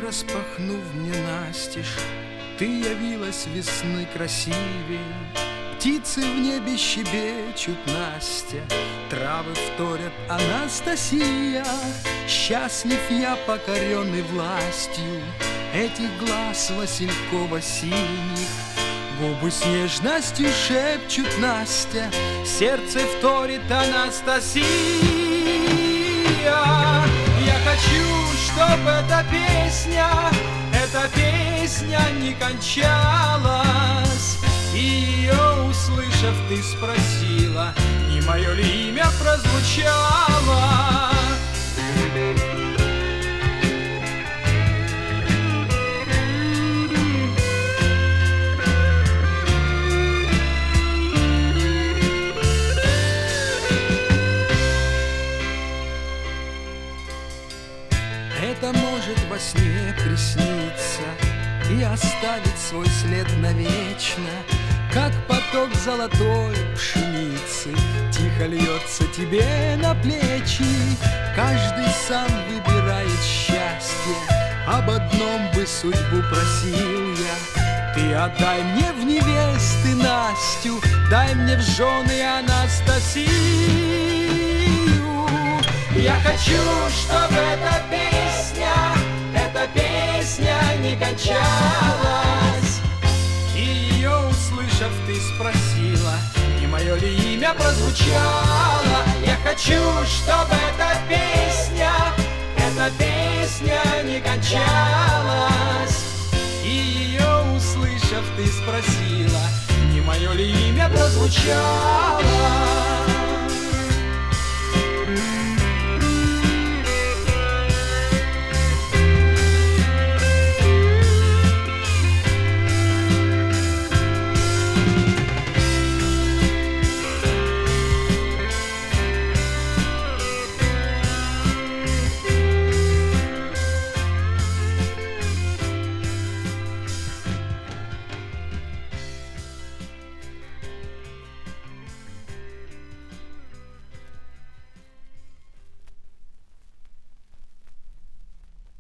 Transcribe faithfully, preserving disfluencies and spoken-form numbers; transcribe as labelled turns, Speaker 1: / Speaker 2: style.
Speaker 1: распахнув мне настежь, ты явилась весны красивее. Птицы в небе щебечут, Настя, травы вторят, Анастасия. Счастлив я, покоренный властью этих глаз василькова-синих. Губы с нежностью шепчут, Настя, сердце вторит, Анастасия. Я хочу, чтобы эта песня, эта песня не кончалась. И ее услышав, ты спросила, не мое ли имя прозвучало. Это может во сне присниться и оставить свой след навечно, как поток золотой пшеницы тихо льется тебе на плечи. Каждый сам выбирает счастье, об одном бы судьбу просил я. Ты отдай мне в невесты Настю, дай мне в жены Анастасию. Я хочу, чтобы эта песня, эта песня не кончалась. И ее услышав, ты спросила, не мое ли имя прозвучало. Я хочу, чтобы эта песня, эта песня не кончалась. И ее услышав, ты спросила, не мое ли имя прозвучало.